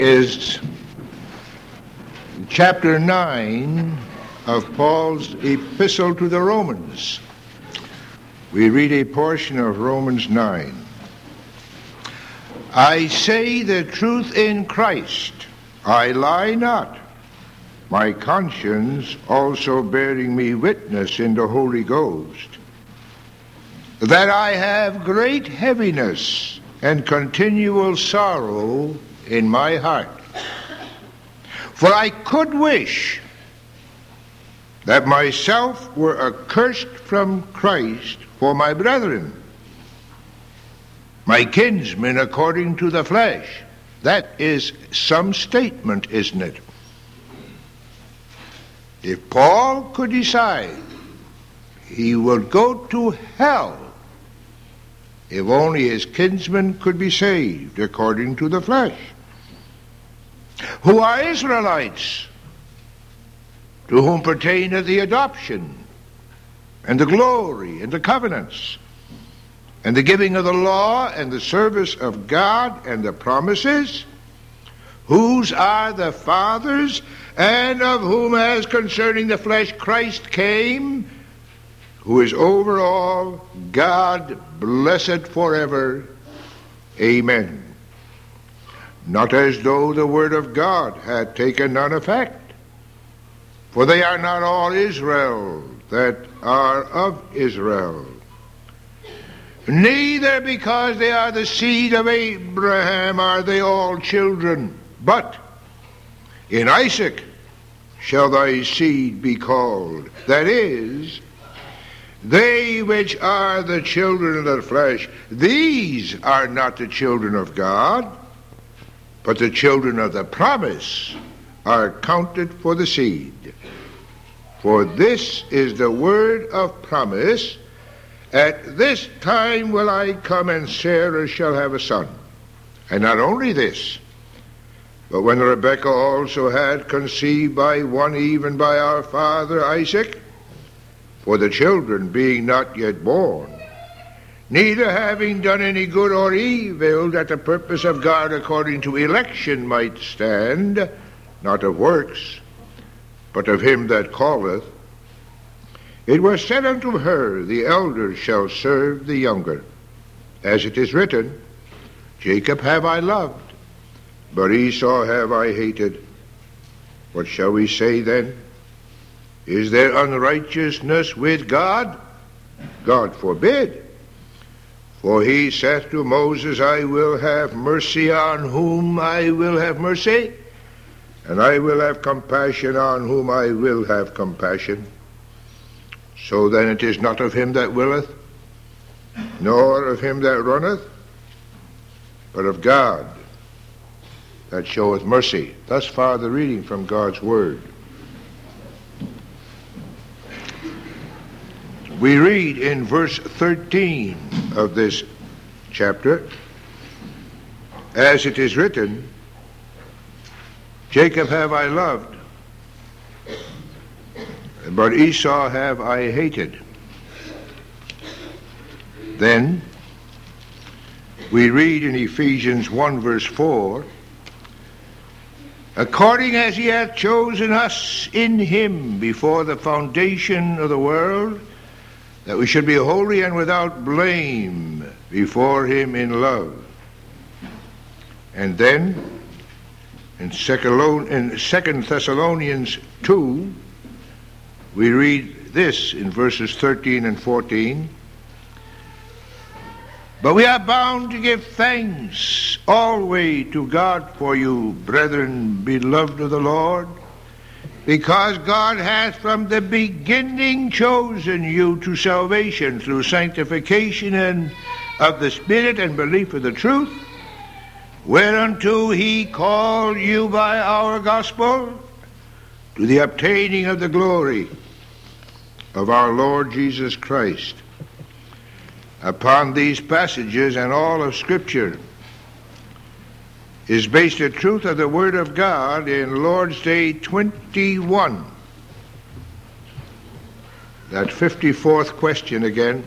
is chapter 9 of Paul's epistle to the Romans. We read a portion of Romans 9. I say the truth in Christ, I lie not, my conscience also bearing me witness in the Holy Ghost, that I have great heaviness and continual sorrow in my heart. For I could wish that myself were accursed from Christ for my brethren, my kinsmen according to the flesh. That is some statement, isn't it? If Paul could decide he would go to hell if only his kinsmen could be saved according to the flesh, who are Israelites, to whom pertaineth the adoption, and the glory, and the covenants, and the giving of the law, and the service of God, and the promises, whose are the fathers, and of whom as concerning the flesh Christ came, who is over all, God blessed forever. Amen. Not as though the word of God had taken none effect, for they are not all Israel that are of Israel, neither because they are the seed of Abraham are they all children, but in Isaac shall thy seed be called. That is, they which are the children of the flesh, these are not the children of God, but the children of the promise are counted for the seed. For this is the word of promise, at this time will I come, and Sarah shall have a son. And not only this, but when Rebekah also had conceived by one, even by our father Isaac, for the children being not yet born, neither having done any good or evil, that the purpose of God according to election might stand, not of works, but of him that calleth, it was said unto her, the elder shall serve the younger. As it is written, Jacob have I loved, but Esau have I hated. What shall we say then? Is there unrighteousness with God? God forbid. For he saith to Moses, I will have mercy on whom I will have mercy, and I will have compassion on whom I will have compassion. So then it is not of him that willeth, nor of him that runneth, but of God that showeth mercy. Thus far the reading from God's word. We read in verse 13 of this chapter, as it is written, Jacob have I loved, but Esau have I hated. Then we read in Ephesians 1 verse 4, according as he hath chosen us in him before the foundation of the world, that we should be holy and without blame before him in love. And then in 2 Thessalonians 2, we read this in verses 13 and 14. But we are bound to give thanks always to God for you, brethren, beloved of the Lord, because God hath from the beginning chosen you to salvation through sanctification and of the Spirit and belief of the truth, whereunto he called you by our gospel, to the obtaining of the glory of our Lord Jesus Christ. Upon these passages and all of Scripture is based the truth of the Word of God in Lord's Day 21. That 54th question again.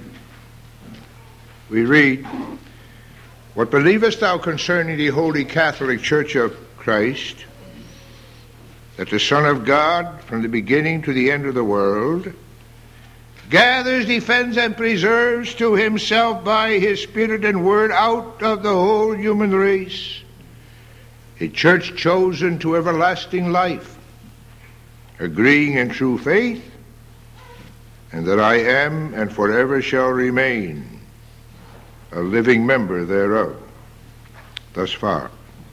We read, What believest thou concerning the Holy Catholic Church of Christ, that the Son of God, from the beginning to the end of the world, gathers, defends, and preserves to himself by his Spirit and Word out of the whole human race a church chosen to everlasting life, agreeing in true faith, and that I am and forever shall remain a living member thereof. Thus far.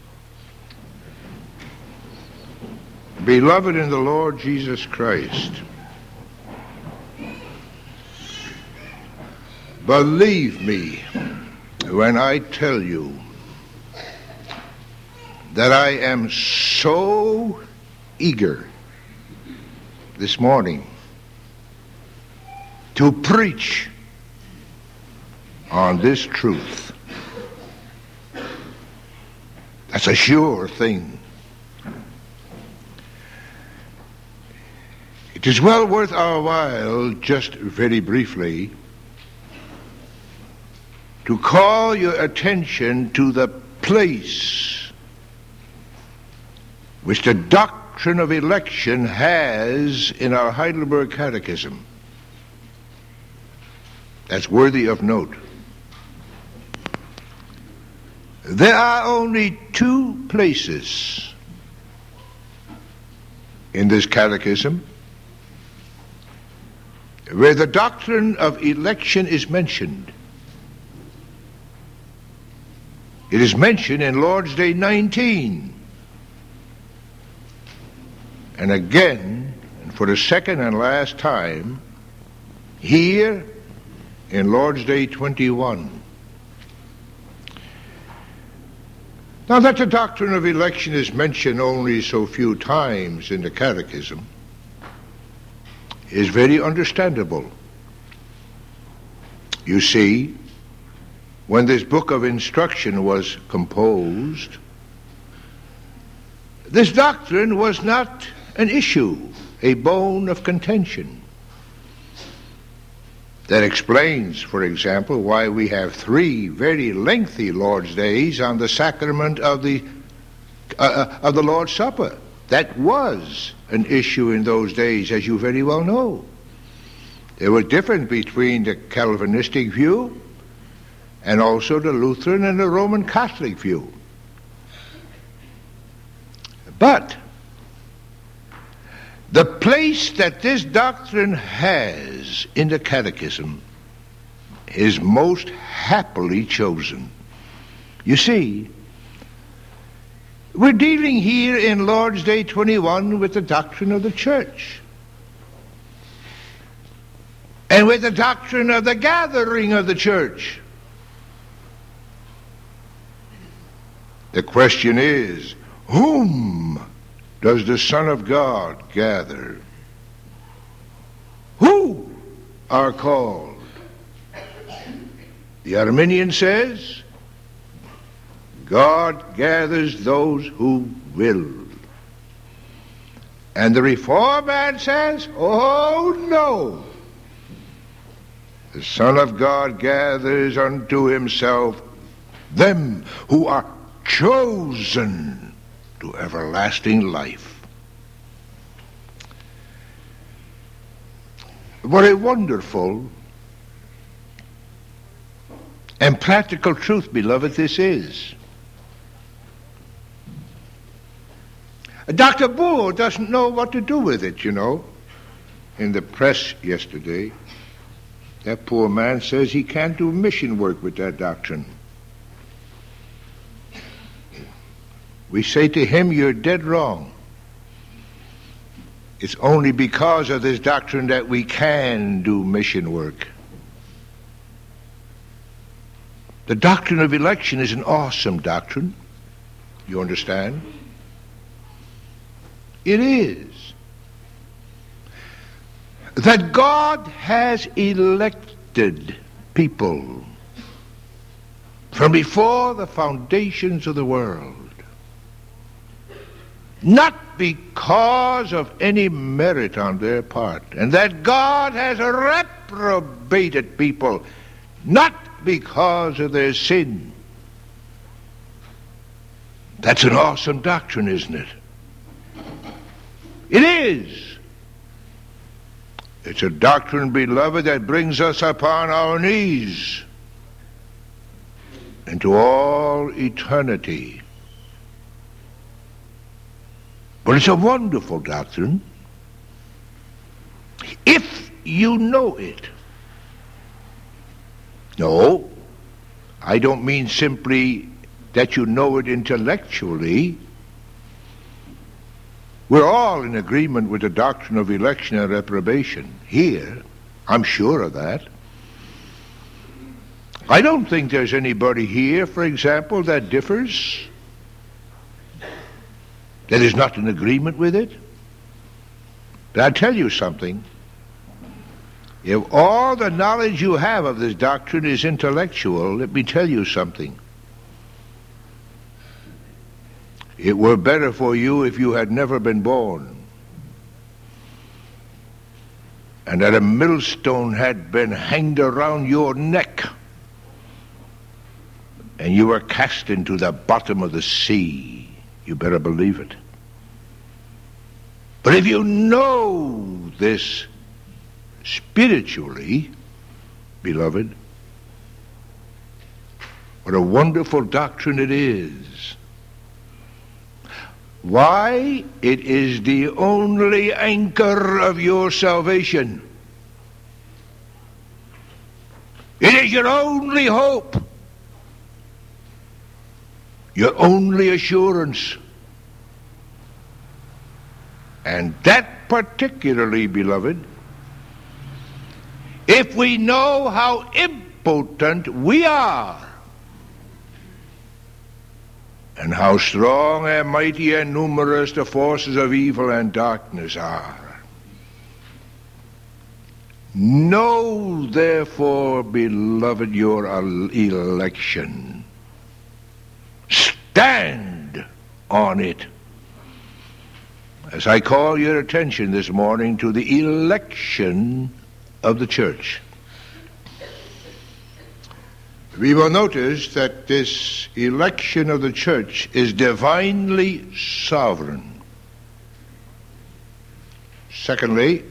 Beloved in the Lord Jesus Christ, believe me when I tell you that I am so eager this morning to preach on this truth. That's a sure thing. It is well worth our while, just very briefly, to call your attention to the place which the doctrine of election has in our Heidelberg Catechism. That's worthy of note. There are only two places in this catechism where the doctrine of election is mentioned. It is mentioned in Lord's Day 19. And again, and for the second and last time, here in Lord's Day 21. Now that the doctrine of election is mentioned only so few times in the Catechism is very understandable. You see, when this book of instruction was composed, this doctrine was not an issue, a bone of contention. That explains, for example, why we have 3 very lengthy Lord's Days on the sacrament of the Lord's Supper. That was an issue in those days, as you very well know. There was difference between the Calvinistic view and also the Lutheran and the Roman Catholic view. But the place that this doctrine has in the Catechism is most happily chosen. You see, we're dealing here in Lord's Day 21 with the doctrine of the church and with the doctrine of the gathering of the church. The question is, whom does the Son of God gather? Who are called? The Arminian says, God gathers those who will. And the Reformed man says, oh no. The Son of God gathers unto himself them who are chosen to everlasting life. What a wonderful and practical truth, beloved, this is. Dr. Bull doesn't know what to do with it, you know. In the press yesterday, that poor man says he can't do mission work with that doctrine. We say to him, you're dead wrong. It's only because of this doctrine that we can do mission work. The doctrine of election is an awesome doctrine. You understand? It is. That God has elected people from before the foundations of the world. Not because of any merit on their part, and that God has reprobated people, not because of their sin, That's an awesome doctrine, isn't it? It is. It's a doctrine, beloved, that brings us upon our knees into all eternity. But it's a wonderful doctrine if you know it. No, I don't mean simply that you know it intellectually. We're all in agreement with the doctrine of election and reprobation here. I'm sure of that. I don't think there's anybody here, for example, that differs, that is not in agreement with it. But I'll tell you something. If all the knowledge you have of this doctrine is intellectual, let me tell you something. It were better for you if you had never been born, and that a millstone had been hanged around your neck, and you were cast into the bottom of the sea. You better believe it. But if you know this spiritually, beloved, what a wonderful doctrine it is. Why? It is the only anchor of your salvation. It is your only hope, your only assurance. And that particularly, beloved, if we know how impotent we are, and how strong and mighty and numerous the forces of evil and darkness are. Know, therefore, beloved, your election. Stand on it. As I call your attention this morning to the election of the church. We will notice that this election of the church is divinely sovereign. Secondly,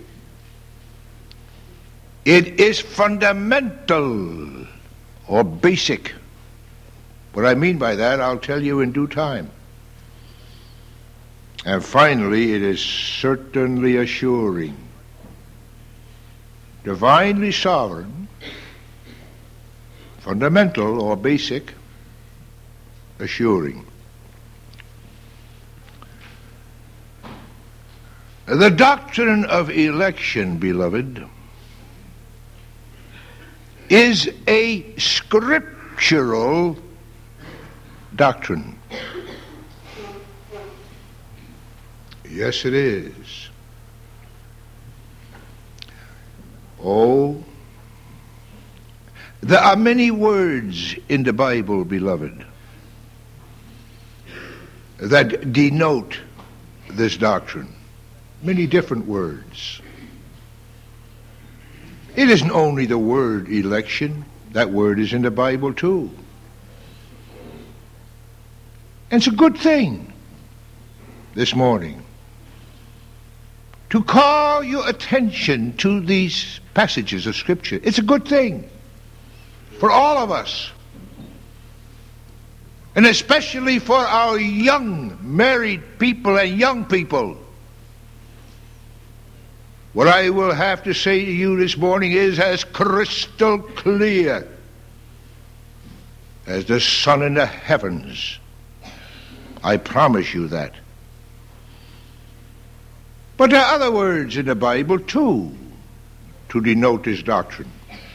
it is fundamental or basic. What I mean by that, I'll tell you in due time. And finally, it is certainly assuring. Divinely sovereign, fundamental or basic, assuring. The doctrine of election, beloved, is a scriptural doctrine. Yes, it is. Oh, there are many words in the Bible, beloved, that denote this doctrine. Many different words. It isn't only the word election. That word is in the Bible too. And it's a good thing this morning to call your attention to these passages of Scripture. It's a good thing for all of us, and especially for our young married people and young people. What I will have to say to you this morning is as crystal clear as the sun in the heavens. I promise you that. But there are other words in the Bible too to denote this doctrine.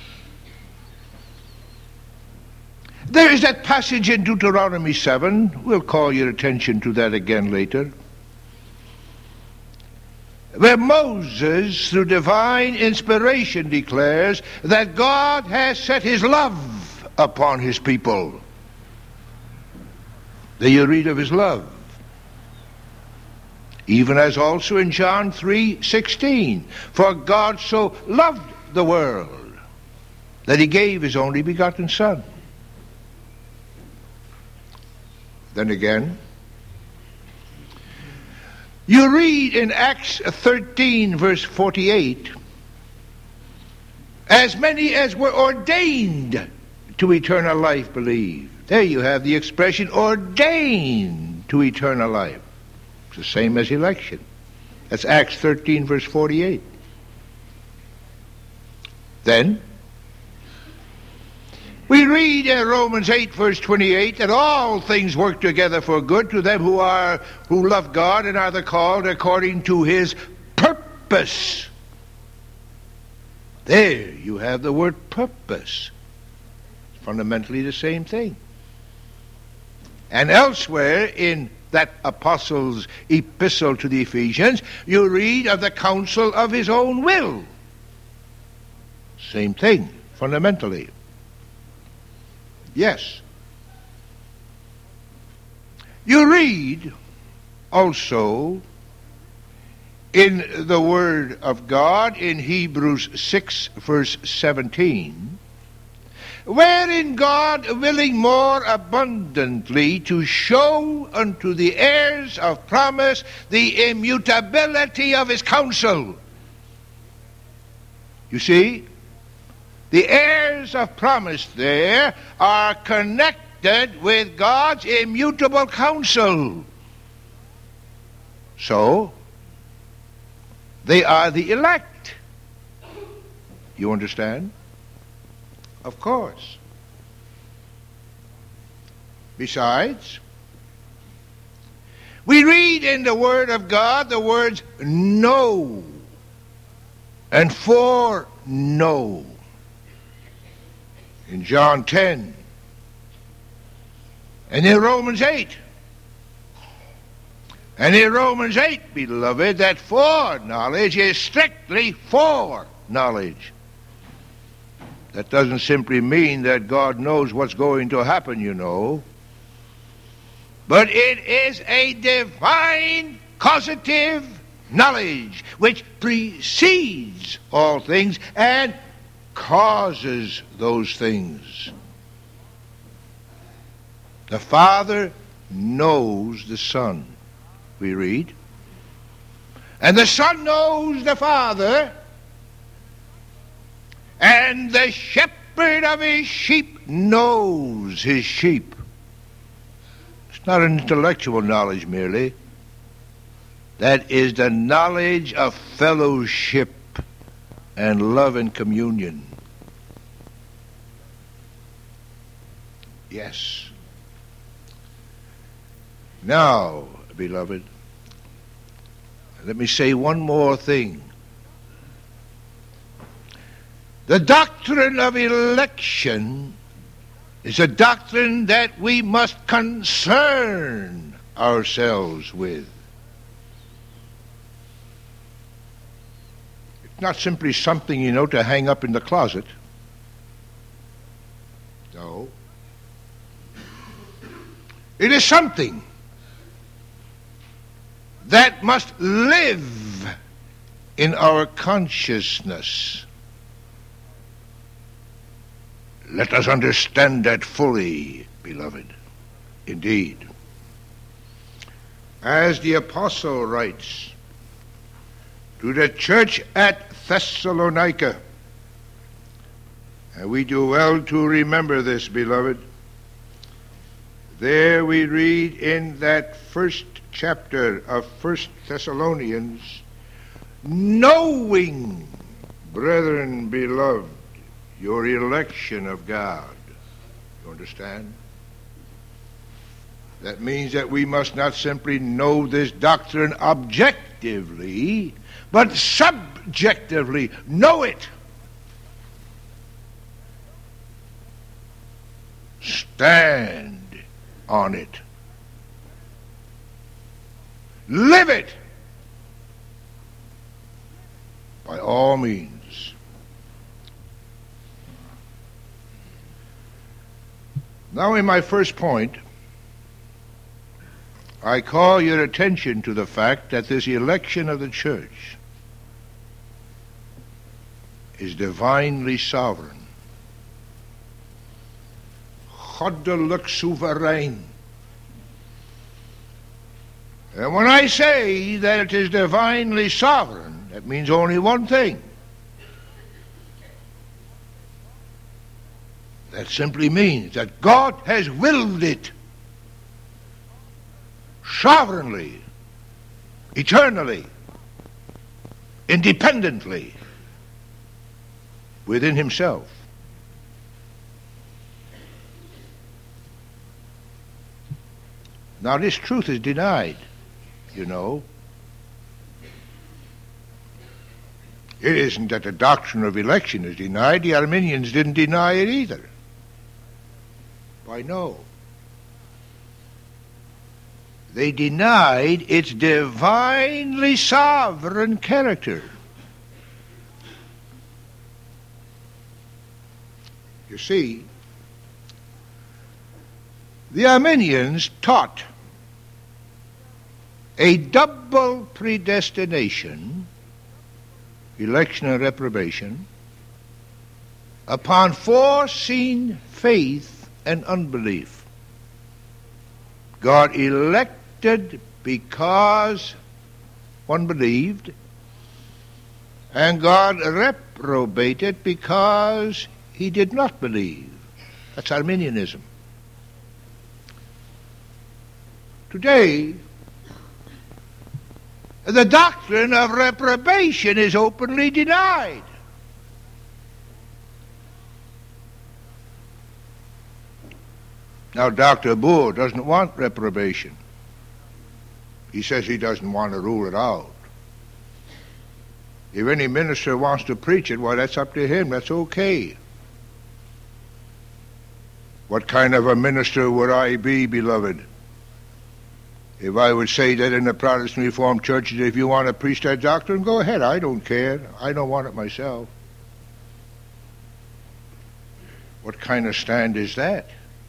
There is that passage in Deuteronomy 7. We'll call your attention to that again later, where Moses, through divine inspiration, declares that God has set his love upon his people. There you read of his love. Even as also in John 3:16, for God so loved the world that he gave his only begotten Son. Then again, You read in Acts 13, verse 48, as many as were ordained to eternal life believe. There you have the expression ordained to eternal life. It's the same as election. That's Acts 13, verse 48. Then, we read in Romans 8, verse 28, that all things work together for good to them who love God and are the called according to his purpose. There you have the word purpose. It's fundamentally the same thing. And elsewhere in that apostle's epistle to the Ephesians, you read of the counsel of his own will. Same thing, fundamentally. Yes. You read also in the Word of God in Hebrews 6, verse 17, wherein God, willing more abundantly to show unto the heirs of promise the immutability of his counsel. You see, the heirs of promise there are connected with God's immutable counsel. So, they are the elect. You understand? Of course. Besides, we read in the Word of God the words know and foreknow. In John 10 and in Romans 8. And in Romans 8, beloved, that foreknowledge is strictly foreknowledge. That doesn't simply mean that God knows what's going to happen, you know. But it is a divine causative knowledge which precedes all things and causes those things. The Father knows the Son, we read. And the Son knows the Father. And the shepherd of his sheep knows his sheep. It's not an intellectual knowledge merely. That is the knowledge of fellowship and love and communion. Yes. Now, beloved, let me say one more thing. The doctrine of election is a doctrine that we must concern ourselves with. It's not simply something, to hang up in the closet. No. It is something that must live in our consciousness. Let us understand that fully, beloved. Indeed. As the apostle writes to the church at Thessalonica, and we do well to remember this, beloved. There we read in that first chapter of 1 Thessalonians, knowing, brethren beloved, your election of God. You understand? That means that we must not simply know this doctrine objectively, but subjectively know it. Stand on it. Live it. By all means. Now, in my first point, I call your attention to the fact that this election of the church is divinely sovereign. Goddelijk soeverein. And when I say that it is divinely sovereign, that means only one thing. That simply means that God has willed it sovereignly, eternally, independently, within himself. Now this truth is denied, you know. It isn't that the doctrine of election is denied. The Arminians didn't deny it either. Why, no. They denied its divinely sovereign character. You see, the Arminians taught a double predestination, election and reprobation, upon foreseen faith and unbelief. God elected because one believed, and God reprobated because he did not believe. That's Arminianism. Today, the doctrine of reprobation is openly denied. Now, Dr. Boer doesn't want reprobation. He says he doesn't want to rule it out. If any minister wants to preach it, well, that's up to him. That's okay. What kind of a minister would I be, beloved, if I would say that in the Protestant Reformed churches, if you want to preach that doctrine, go ahead. I don't care. I don't want it myself. What kind of stand is that?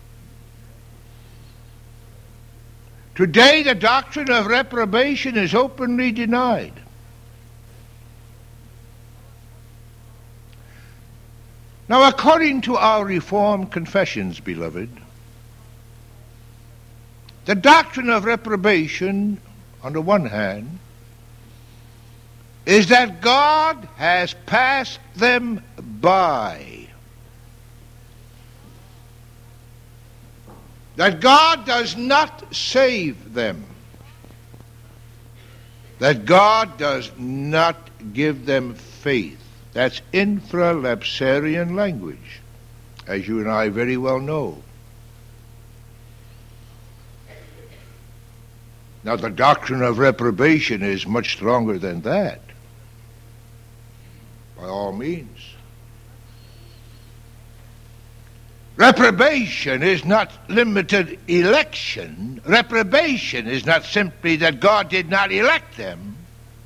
Today, the doctrine of reprobation is openly denied. Now, according to our Reformed confessions, beloved, the doctrine of reprobation, on the one hand, is that God has passed them by. That God does not save them. That God does not give them faith. That's infralapsarian language, as you and I very well know. Now, the doctrine of reprobation is much stronger than that, by all means. Reprobation is not limited election. Reprobation is not simply that God did not elect them.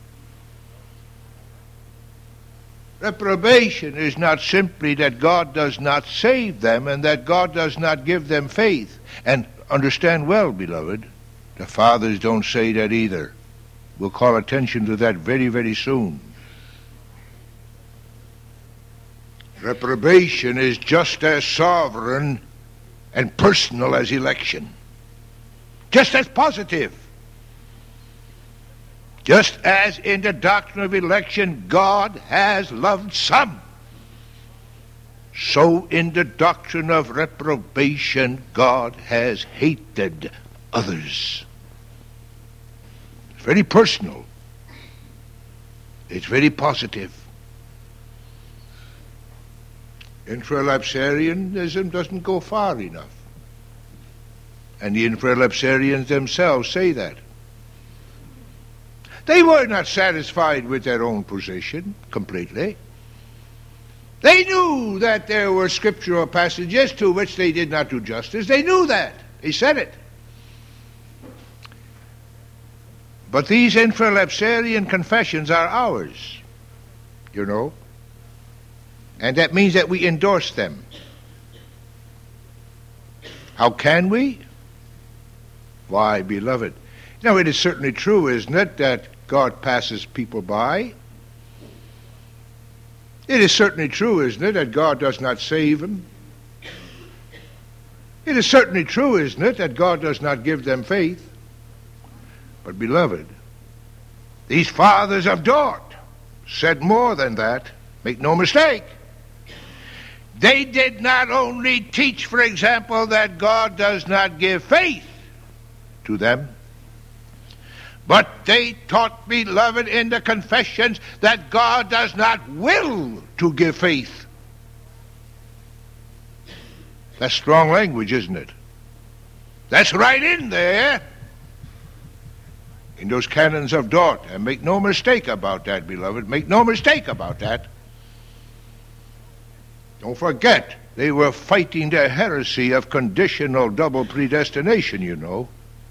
Reprobation is not simply that God does not save them and that God does not give them faith. And understand well, beloved, the fathers don't say that either. We'll call attention to that very, very soon. Reprobation is just as sovereign and personal as election. Just as positive. Just as in the doctrine of election, God has loved some, so in the doctrine of reprobation, God has hated others. It's very personal. It's very positive. Infralapsarianism doesn't go far enough. And the infralapsarians themselves say that. They were not satisfied with their own position completely. They knew that there were scriptural passages to which they did not do justice. They knew that. They said it. But these infralapsarian confessions are ours, you know. And that means that we endorse them. How can we? Why, beloved, now it is certainly true, isn't it, that God passes people by? It is certainly true, isn't it, that God does not save them? It is certainly true, isn't it, that God does not give them faith? But, beloved, these fathers of Dort said more than that. Make no mistake. They did not only teach, for example, that God does not give faith to them, but they taught, beloved, in the confessions that God does not will to give faith. That's strong language, isn't it? That's right in there in those canons of Dort. And make no mistake about that, beloved. Make no mistake about that. Don't forget, they were fighting the heresy of conditional double predestination, you know.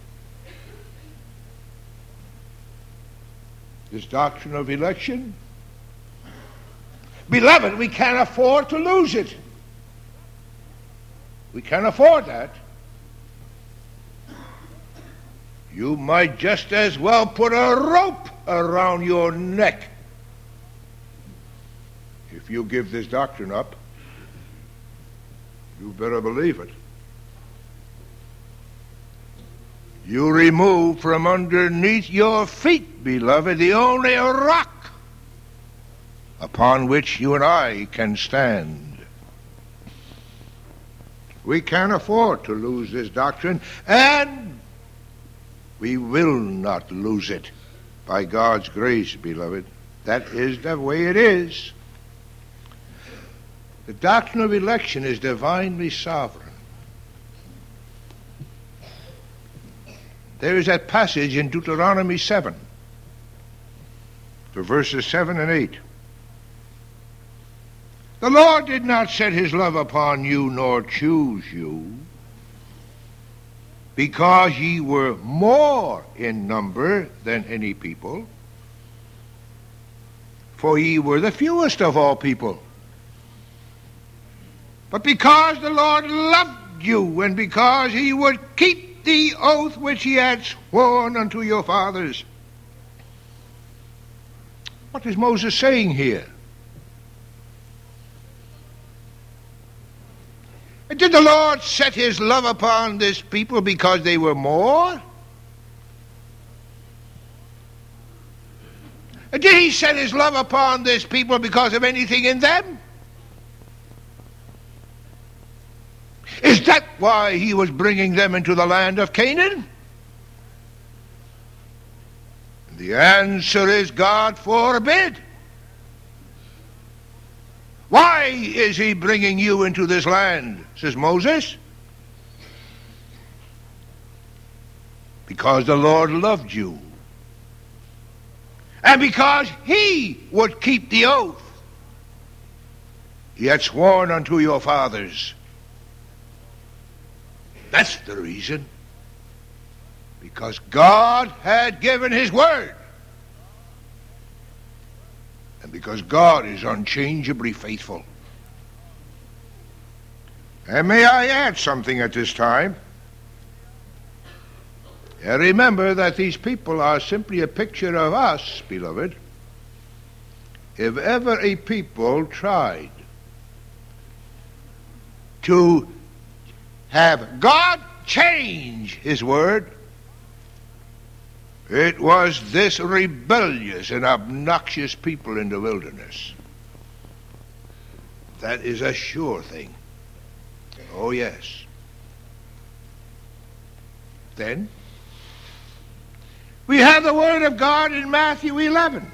This doctrine of election, beloved, we can't afford to lose it. We can't afford that. You might just as well put a rope around your neck if you give this doctrine up. You better believe it. You remove from underneath your feet, beloved, the only rock upon which you and I can stand. We can't afford to lose this doctrine, and we will not lose it by God's grace, beloved. That is the way it is. The doctrine of election is divinely sovereign. There is that passage in Deuteronomy 7, to verses 7 and 8. The Lord did not set his love upon you, nor choose you, because ye were more in number than any people, for ye were the fewest of all people. But because the Lord loved you, and because he would keep the oath which he had sworn unto your fathers. What is Moses saying here? Did the Lord set his love upon this people because they were more? Did he set his love upon this people because of anything in them? Is that why he was bringing them into the land of Canaan? The answer is God forbid. Why is he bringing you into this land, says Moses? Because the Lord loved you. And because he would keep the oath he had sworn unto your fathers. That's the reason. Because God had given his word. And because God is unchangeably faithful. And may I add something at this time? And remember that these people are simply a picture of us, beloved. If ever a people tried to have God change his word, it was this rebellious and obnoxious people in the wilderness. That is a sure thing. Oh, yes. Then, we have the word of God in Matthew 11,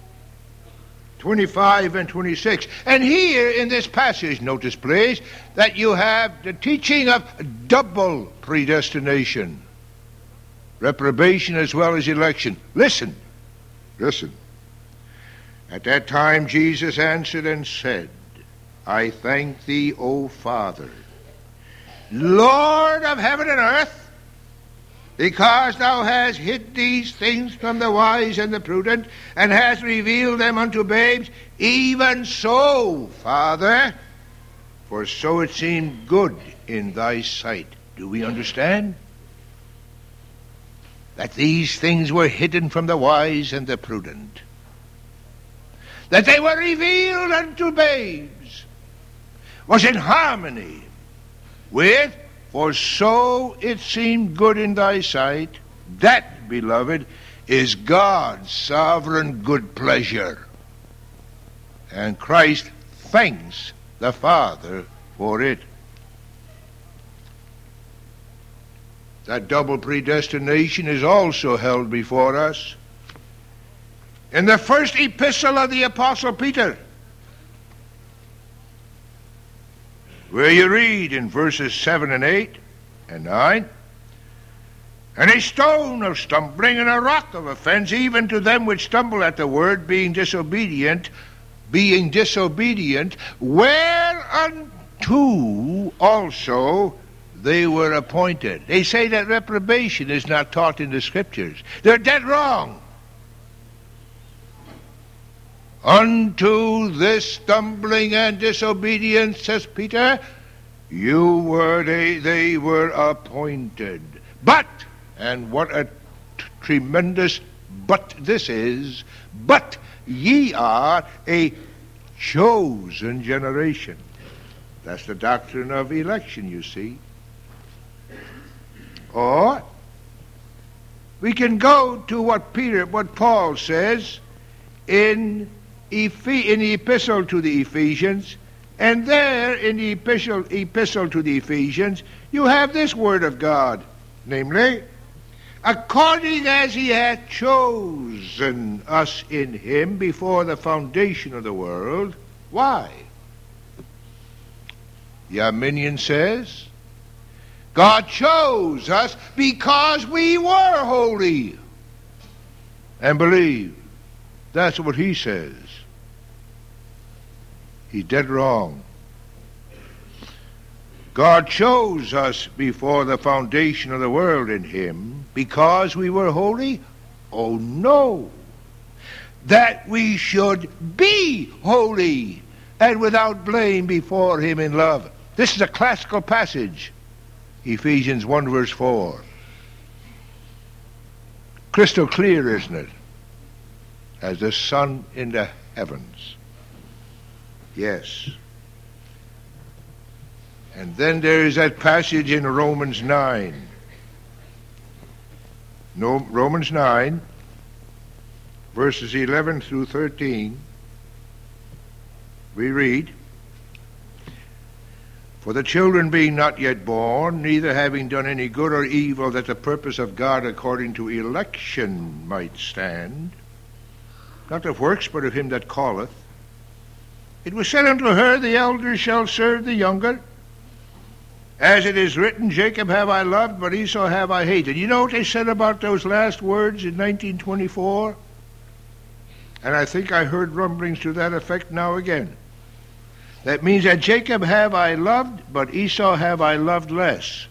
25 and 26. And here in this passage, notice please, that you have the teaching of double predestination. Reprobation as well as election. Listen. At that time Jesus answered and said, I thank thee, O Father, Lord of heaven and earth, because thou hast hid these things from the wise and the prudent, and hast revealed them unto babes. Even so, Father, for so it seemed good in thy sight. Do we understand? That these things were hidden from the wise and the prudent, that they were revealed unto babes, was in harmony with, for so it seemed good in thy sight, That, beloved, is God's sovereign good pleasure. And Christ thanks the Father for it. That double predestination is also held before us in the first epistle of the Apostle Peter, where you read in verses 7 and 8 and 9, "And a stone of stumbling and a rock of offense, even to them which stumble at the word, being disobedient, whereunto also they were appointed." They say that reprobation is not taught in the Scriptures. They're dead wrong. "Unto this stumbling and disobedience," says Peter, they were appointed. But, and what a tremendous but this is, "but ye are a chosen generation." That's the doctrine of election, you see. Or we can go to what Paul says in the epistle to the Ephesians, and there in the epistle to the Ephesians you have this word of God, namely, "According as he hath chosen us in him before the foundation of the world." Why? The Arminian says, God chose us because we were holy and believe. That's what he says. He's dead wrong. God chose us before the foundation of the world in him because we were holy? Oh no! That we should be holy and without blame before him in love. This is a classical passage. Ephesians 1 verse 4. Crystal clear, isn't it? As the sun in the heavens. Yes. And then there is that passage in Romans 9. Romans 9, verses 11 through 13. We read, "For the children being not yet born, neither having done any good or evil, that the purpose of God according to election might stand, not of works, but of him that calleth, it was said unto her, the elder shall serve the younger. As it is written, Jacob have I loved, but Esau have I hated." You know what they said about those last words in 1924? And I think I heard rumblings to that effect now again. That means that Jacob have I loved, but Esau have I loved less.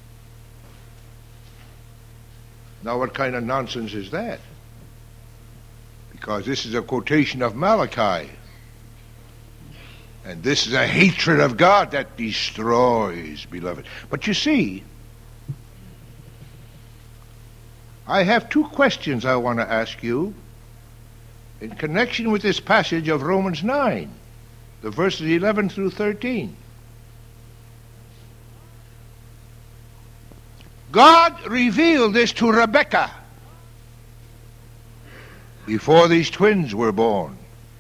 Now what kind of nonsense is that? Because this is a quotation of Malachi. And this is a hatred of God that destroys, beloved. But you see, I have two questions I want to ask you in connection with this passage of Romans 9, the verses 11 through 13. God revealed this to Rebekah before these twins were born.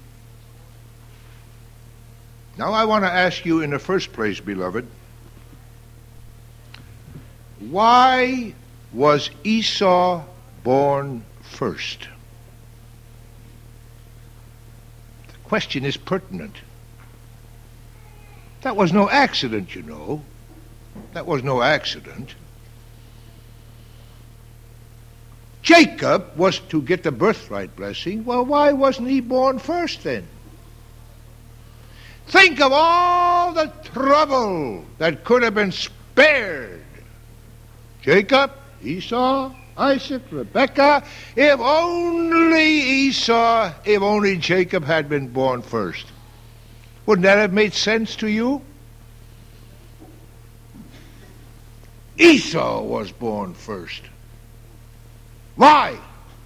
Now I want to ask you in the first place, beloved, why was Esau born first? The question is pertinent. That was no accident, you know. That was no accident. Jacob was to get the birthright blessing. Well, why wasn't he born first then? Think of all the trouble that could have been spared. Jacob, Esau, Isaac, Rebekah. If only Jacob had been born first. Wouldn't that have made sense to you? Esau was born first. Why?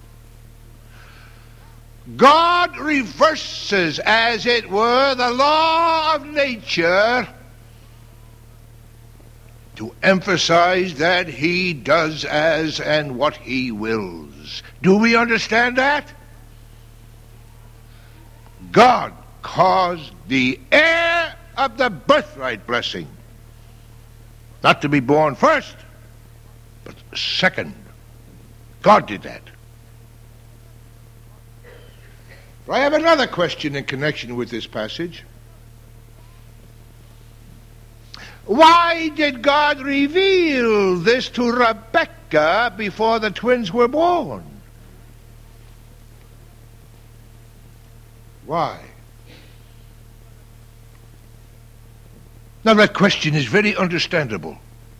God reverses, as it were, the law of nature to emphasize that he does as and what he wills. Do we understand that? God caused the heir of the birthright blessing not to be born first, but second. God did that. I have another question in connection with this passage. Why did God reveal this to Rebekah before the twins were born? Why? Now that question is very understandable.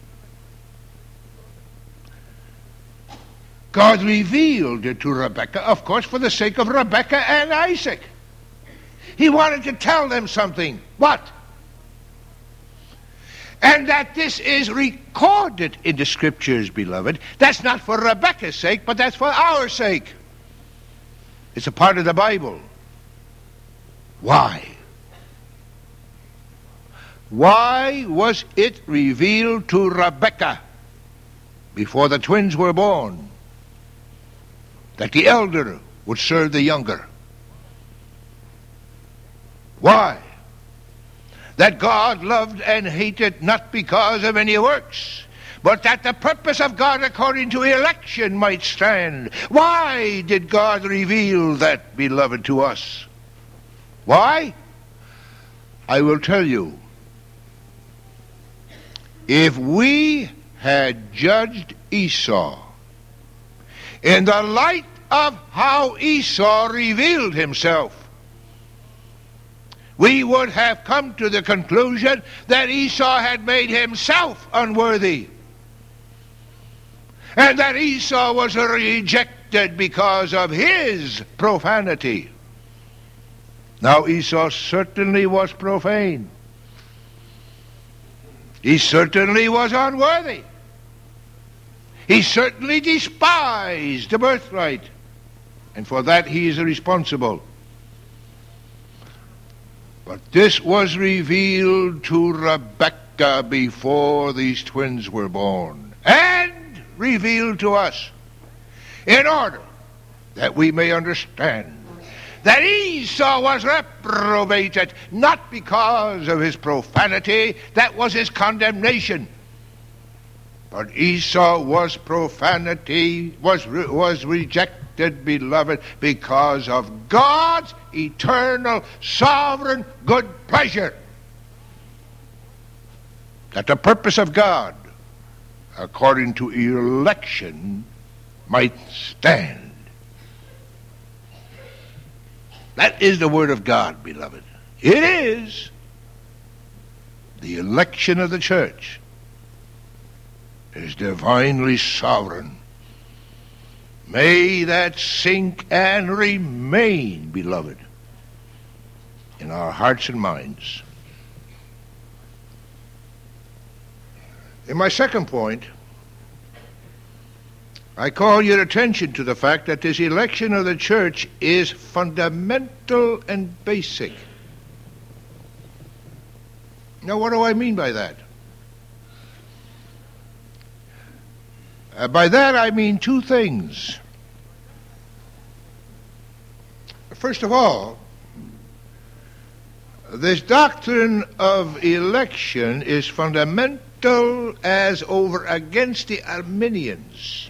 God revealed it to Rebekah, of course, for the sake of Rebekah and Isaac. He wanted to tell them something. What? And that this is recorded in the Scriptures, beloved. That's not for Rebekah's sake, but that's for our sake. It's a part of the Bible. Why? Why was it revealed to Rebekah before the twins were born that the elder would serve the younger? Why? That God loved and hated not because of any works, but that the purpose of God according to election might stand. Why did God reveal that, beloved, to us? Why? I will tell you. If we had judged Esau in the light of how Esau revealed himself, we would have come to the conclusion that Esau had made himself unworthy, and that Esau was rejected because of his profanity. Now, Esau certainly was profane. He certainly was unworthy. He certainly despised the birthright, and for that he is responsible. But this was revealed to Rebekah before these twins were born, and revealed to us in order that we may understand that Esau was reprobated, not because of his profanity, that was his condemnation, but Esau was profanity, was rejected, beloved, because of God's eternal, sovereign, good pleasure, that the purpose of God, according to election, might stand. That is the word of God, beloved. It is the election of the church is divinely sovereign. May that sink and remain, beloved, in our hearts and minds. In my second point, I call your attention to the fact that this election of the church is fundamental and basic. Now, what do I mean by that? By that I mean two things. First of all, this doctrine of election is fundamental as over against the Arminians.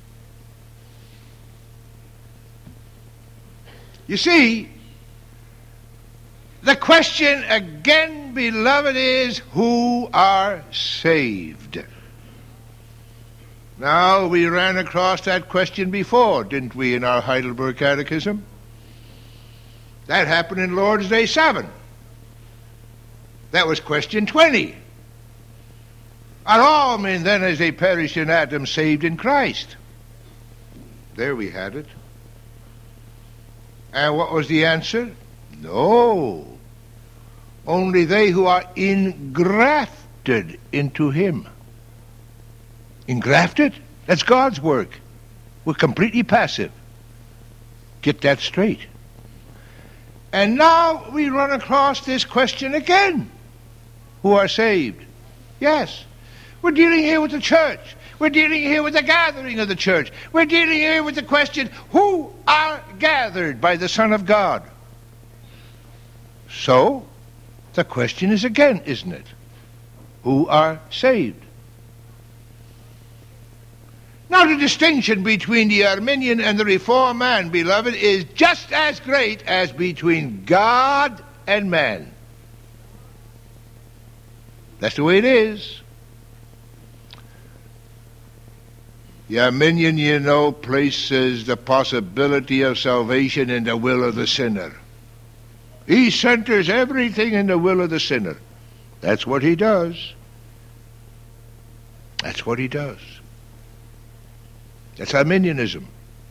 You see, the question again, beloved, is who are saved? Now, we ran across that question before, didn't we, in our Heidelberg Catechism? That happened in Lord's Day 7. That was question 20. Are all men then as they perished in Adam saved in Christ? There we had it. And what was the answer? No. Only they who are engrafted into him. Engrafted? That's God's work. We're completely passive. Get that straight. And now we run across this question again. Who are saved? Yes. We're dealing here with the church. We're dealing here with the gathering of the church. We're dealing here with the question, who are gathered by the Son of God? So, the question is again, isn't it? Who are saved? Now, the distinction between the Arminian and the Reformed man, beloved, is just as great as between God and man. That's the way it is. The Arminian, you know, places the possibility of salvation in the will of the sinner. He centers everything in the will of the sinner. That's what he does. That's what he does. That's Arminianism.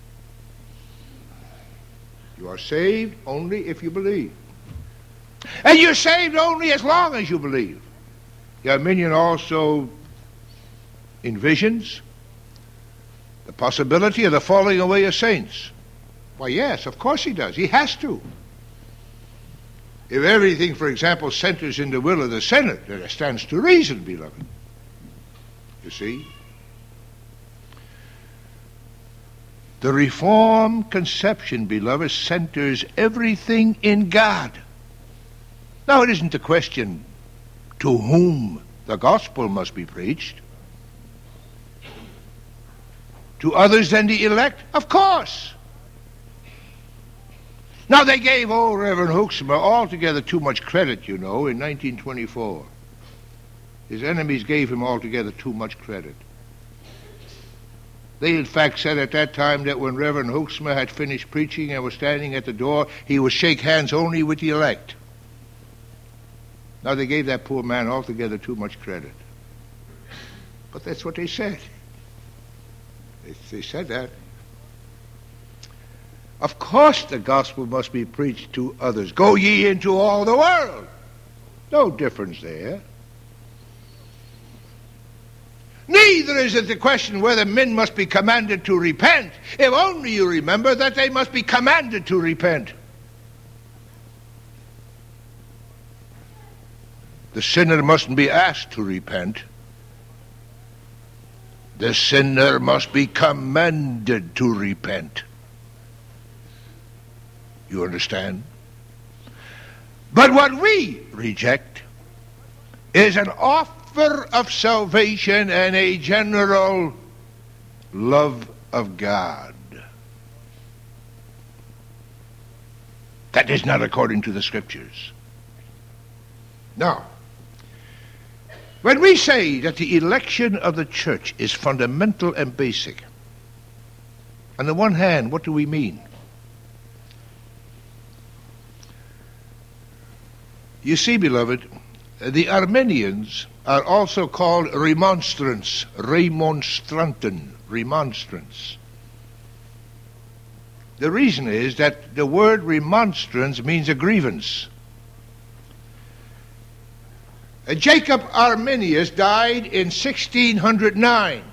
You are saved only if you believe. And you're saved only as long as you believe. The Arminian also envisions the possibility of the falling away of saints. Why, yes, of course he does. He has to. If everything, for example, centers in the will of the sinner, then it stands to reason, beloved. You see? The Reformed conception, beloved, centers everything in God. Now, it isn't a question to whom the gospel must be preached. To others than the elect? Of course. Now, they gave old Reverend Hoeksema altogether too much credit, you know, in 1924. His enemies gave him altogether too much credit. They, in fact, said at that time that when Reverend Hoeksema had finished preaching and was standing at the door, he would shake hands only with the elect. Now, they gave that poor man altogether too much credit. But that's what they said. They said that. Of course the gospel must be preached to others. Go ye into all the world. No difference there. Neither is it the question whether men must be commanded to repent, if only you remember that they must be commanded to repent. The sinner mustn't be asked to repent. The sinner must be commanded to repent. You understand? But what we reject is an offer of salvation and a general love of God. That is not according to the Scriptures. Now, when we say that the election of the church is fundamental and basic, on the one hand, what do we mean? You see, beloved, the Arminians are also called remonstrants, remonstranten, remonstrants. The reason is that the word remonstrance means a grievance. Jacob Arminius died in 1609.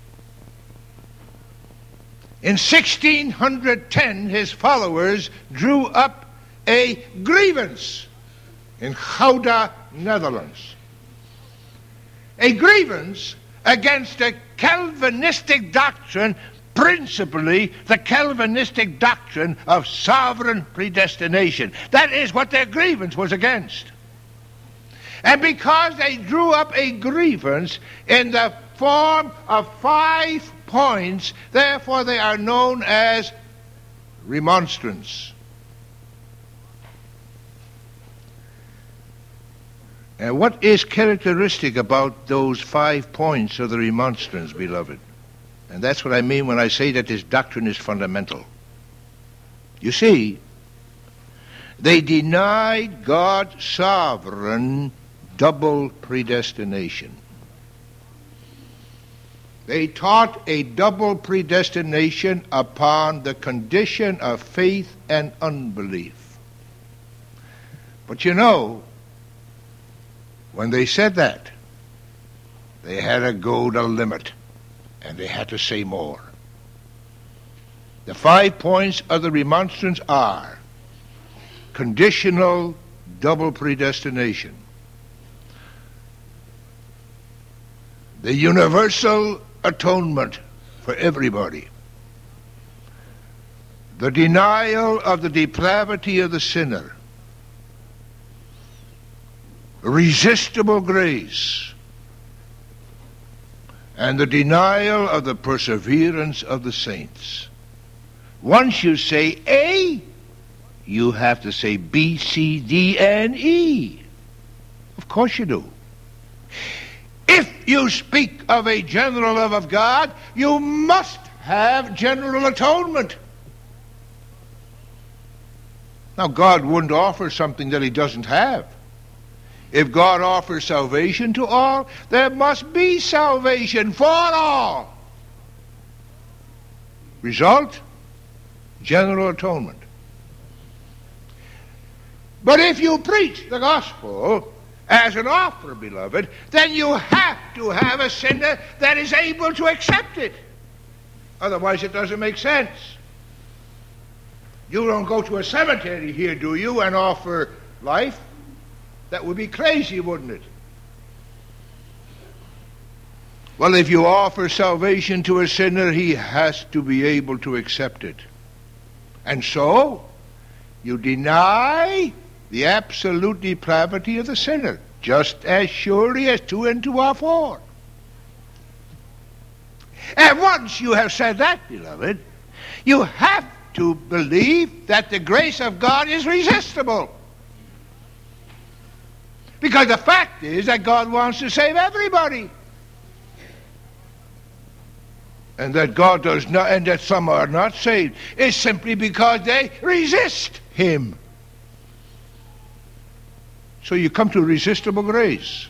In 1610, his followers drew up a grievance in Gouda, Netherlands. A grievance against a Calvinistic doctrine, principally the Calvinistic doctrine of sovereign predestination. That is what their grievance was against. And because they drew up a grievance in the form of 5 points, therefore they are known as remonstrants. And what is characteristic about those 5 points of the remonstrance, beloved? And that's what I mean when I say that this doctrine is fundamental. You see, they denied God's sovereign double predestination. They taught a double predestination upon the condition of faith and unbelief. But you know, when they said that, they had to go the limit, and they had to say more. The 5 points of the remonstrance are conditional double predestination. the universal atonement for everybody, the denial of the depravity of the sinner, irresistible grace, and the denial of the perseverance of the saints. Once you say A, you have to say B, C, D, and E. Of course you do. If you speak of a general love of God, you must have general atonement. Now, God wouldn't offer something that he doesn't have. If God offers salvation to all, there must be salvation for all. Result? General atonement. But if you preach the gospel as an offer, beloved, then you have to have a sinner that is able to accept it. Otherwise it doesn't make sense. You don't go to a cemetery here, do you, and offer life? That would be crazy, wouldn't it? Well, if you offer salvation to a sinner, he has to be able to accept it. And so, you deny the absolute depravity of the sinner, just as surely as 2 and 2 are 4. And once you have said that, beloved, you have to believe that the grace of God is resistible. Because the fact is that God wants to save everybody. And that God does not, and that some are not saved, is simply because they resist him. So you come to resistible grace.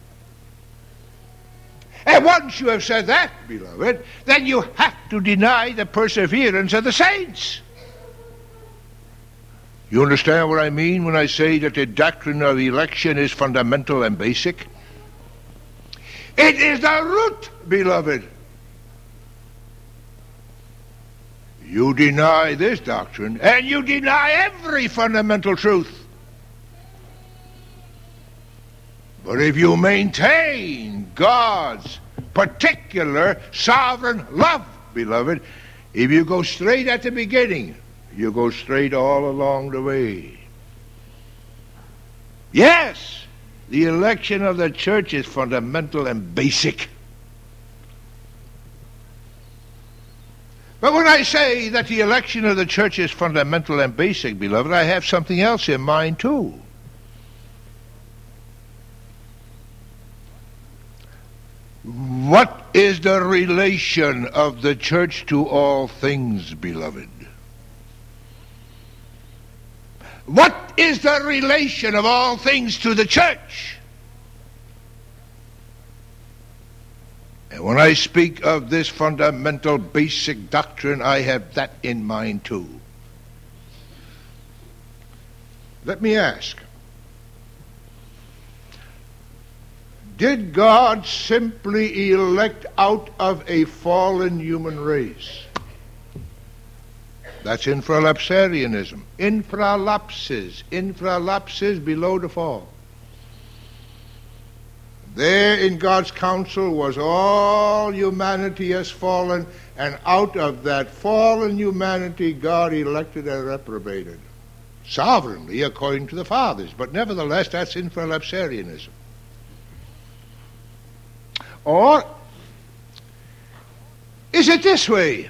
And once you have said that, beloved, then you have to deny the perseverance of the saints. You understand what I mean when I say that the doctrine of election is fundamental and basic? It is the root, beloved. You deny this doctrine, and you deny every fundamental truth. But if you maintain God's particular sovereign love, beloved, if you go straight at the beginning, you go straight all along the way. Yes, the election of the church is fundamental and basic. But when I say that the election of the church is fundamental and basic, beloved, I have something else in mind too. What is the relation of the church to all things, beloved? What is the relation of all things to the church? And when I speak of this fundamental basic doctrine, I have that in mind too. Let me ask, did God simply elect out of a fallen human race? That's infralapsarianism. Infralapses below the fall. There in God's counsel was all humanity has fallen, and out of that fallen humanity God elected and reprobated. Sovereignly according to the fathers, but nevertheless that's infralapsarianism. Or is it this way?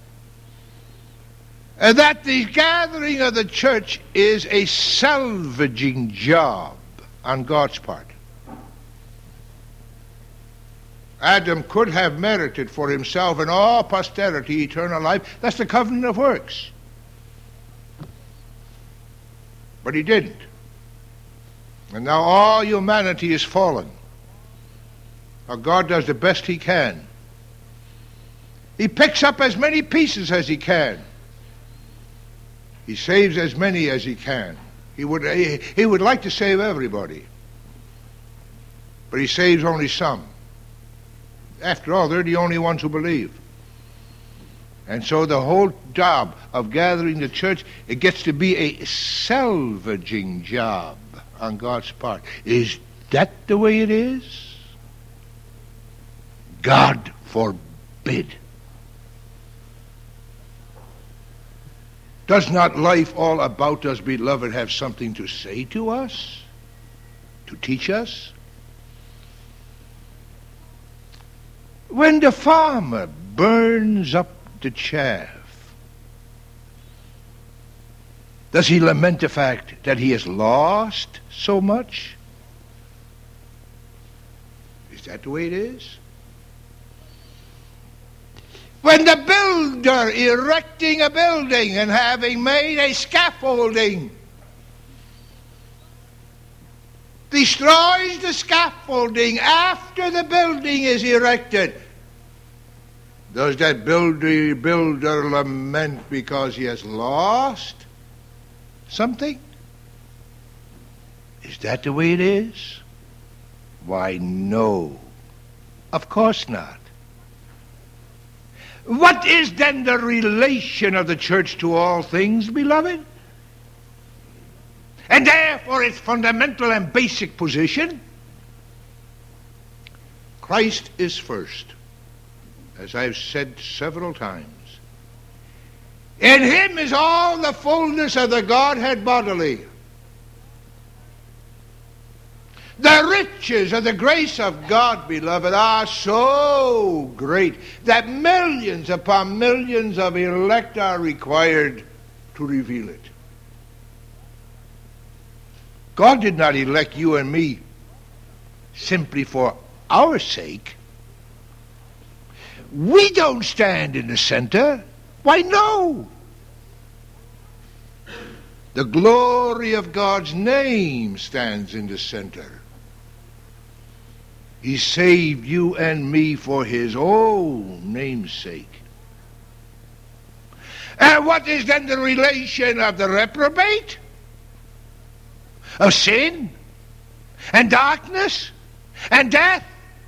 That the gathering of the church is a salvaging job on God's part. Adam could have merited for himself and all posterity eternal life. That's the covenant of works. But he didn't. And now all humanity is fallen. Now God does the best he can. He picks up as many pieces as he can. He saves as many as he can. He would like to save everybody. But he saves only some. After all, they're the only ones who believe. And so the whole job of gathering the church, it gets to be a salvaging job on God's part. Is that the way it is? God forbid. Does not life all about us, beloved, have something to say to us? To teach us? When the farmer burns up the chaff, does he lament the fact that he has lost so much? Is that the way it is? When the builder erecting a building and having made a scaffolding destroys the scaffolding after the building is erected, does that builder lament because he has lost something? Is that the way it is? Why, no. Of course not. What is then the relation of the church to all things, beloved? And therefore its fundamental and basic position? Christ is first, as I've said several times. In him is all the fullness of the Godhead bodily. The riches of the grace of God, beloved, are so great that millions upon millions of elect are required to reveal it. God did not elect you and me simply for our sake. We don't stand in the center. Why, no. The glory of God's name stands in the center. He saved you and me for his own name's sake. And what is then the relation of the reprobate? Of sin and darkness and death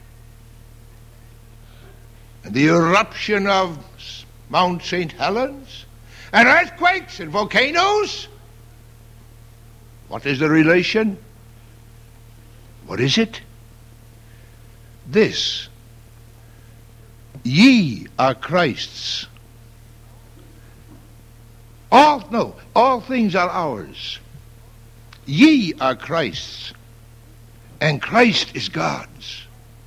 and the eruption of Mount St. Helens and earthquakes and volcanoes? What is the relation? What is it? This: ye are Christ's. All things are ours. Ye are Christ's, and Christ is God's.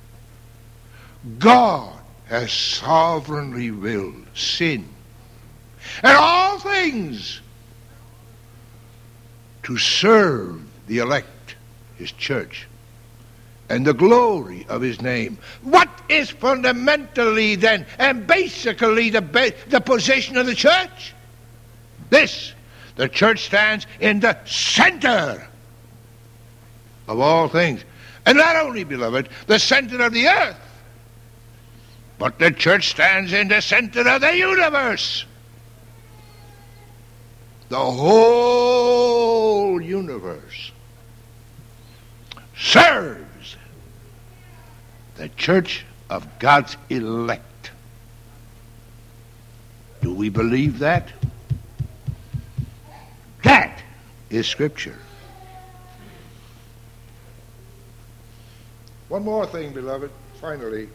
God has sovereignly willed sin and all things to serve the elect, his church, and the glory of his name. What is fundamentally then and basically the position of the church? This: the church stands in the center of all things. And not only, beloved, the center of the earth, but the church stands in the center of the universe. The whole universe serves the church of God's elect. Do we believe that? That is Scripture. One more thing, beloved, finally,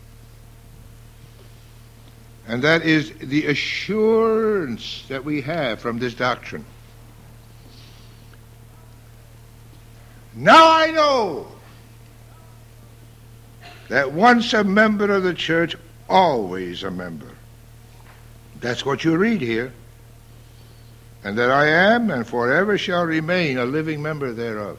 and that is the assurance that we have from this doctrine. Now I know that once a member of the church, always a member. That's what you read here. And that I am and forever shall remain a living member thereof.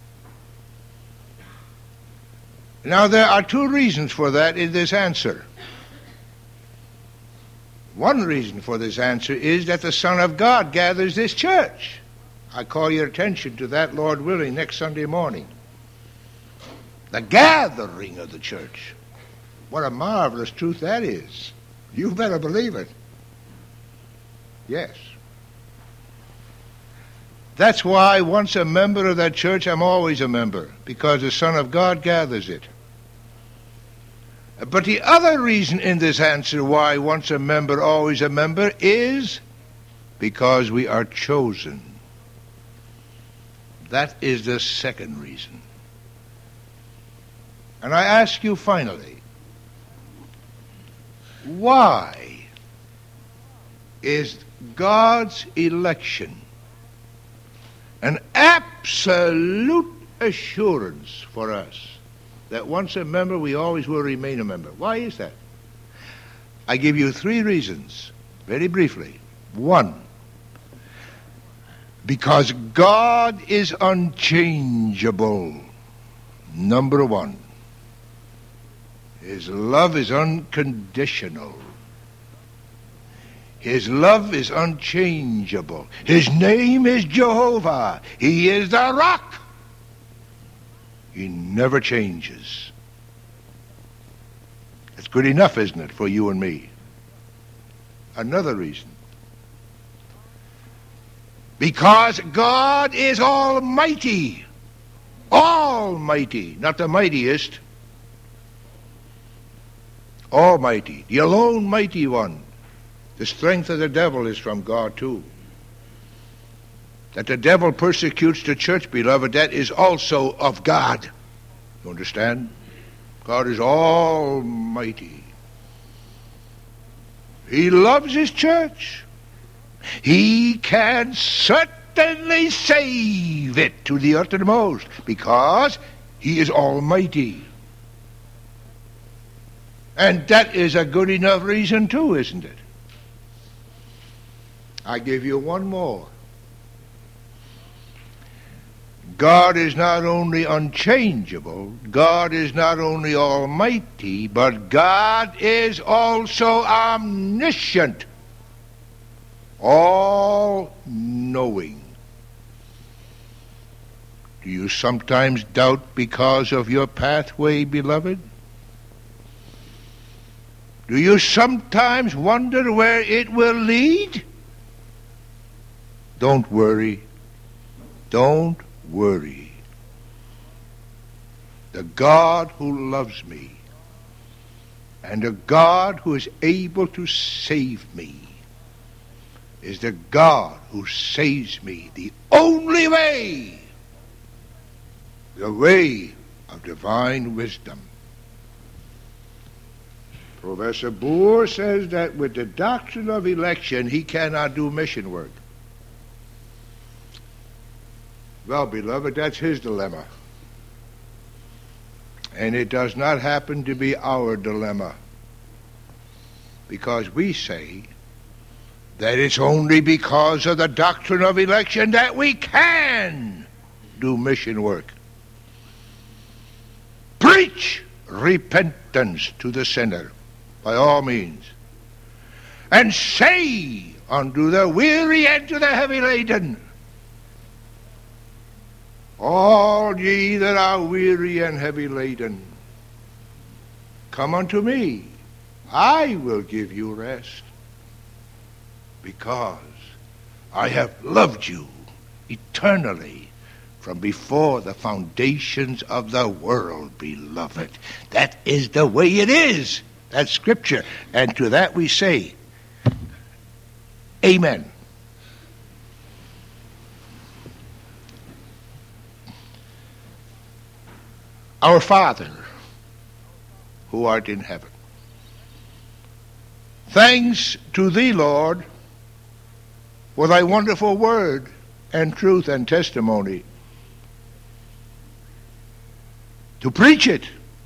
Now there are two reasons for that in this answer. One reason for this answer is that the Son of God gathers this church. I call your attention to that, Lord willing, next Sunday morning. The gathering of the church. What a marvelous truth that is. You better believe it. Yes. That's why once a member of that church, I'm always a member, because the Son of God gathers it. But the other reason in this answer why once a member, always a member, is because we are chosen. That is the second reason. And I ask you finally, Why is God's election an absolute assurance for us that once a member, we always will remain a member? Why is that? I give you 3 reasons, very briefly. 1, because God is unchangeable. Number 1, His love is unconditional. His love is unchangeable. His name is Jehovah. He is the rock. He never changes. That's good enough, isn't it, for you and me? Another reason. Because God is almighty. Almighty, not the mightiest. Almighty, the alone mighty one. The strength of the devil is from God too. That the devil persecutes the church, beloved, that is also of God. You understand? God is almighty. He loves his church. He can certainly save it to the uttermost because he is almighty. And that is a good enough reason too, isn't it? I give you one more. God is not only unchangeable, God is not only almighty, but God is also omniscient, all-knowing. Do you sometimes doubt because of your pathway, beloved? Do you sometimes wonder where it will lead? Don't worry. Don't worry. The God who loves me and the God who is able to save me is the God who saves me the only way, the way of divine wisdom. Professor Boer says that with the doctrine of election, he cannot do mission work. Well, beloved, that's his dilemma. And it does not happen to be our dilemma. Because we say that it's only because of the doctrine of election that we can do mission work. Preach repentance to the sinner, by all means. And say unto the weary and to the heavy laden, all ye that are weary and heavy laden, come unto me, I will give you rest, because I have loved you eternally from before the foundations of the world, beloved. That is the way it is. That's Scripture. And to that we say, Amen. Our Father, who art in heaven, thanks to thee, Lord, for thy wonderful word and truth and testimony. To preach it,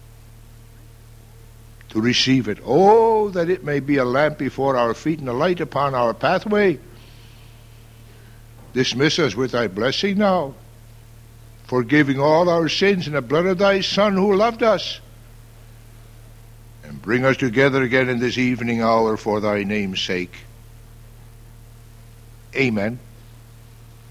to receive it. Oh, that it may be a lamp before our feet and a light upon our pathway. Dismiss us with thy blessing now, forgiving all our sins in the blood of thy Son who loved us. And bring us together again in this evening hour for thy name's sake. Amen.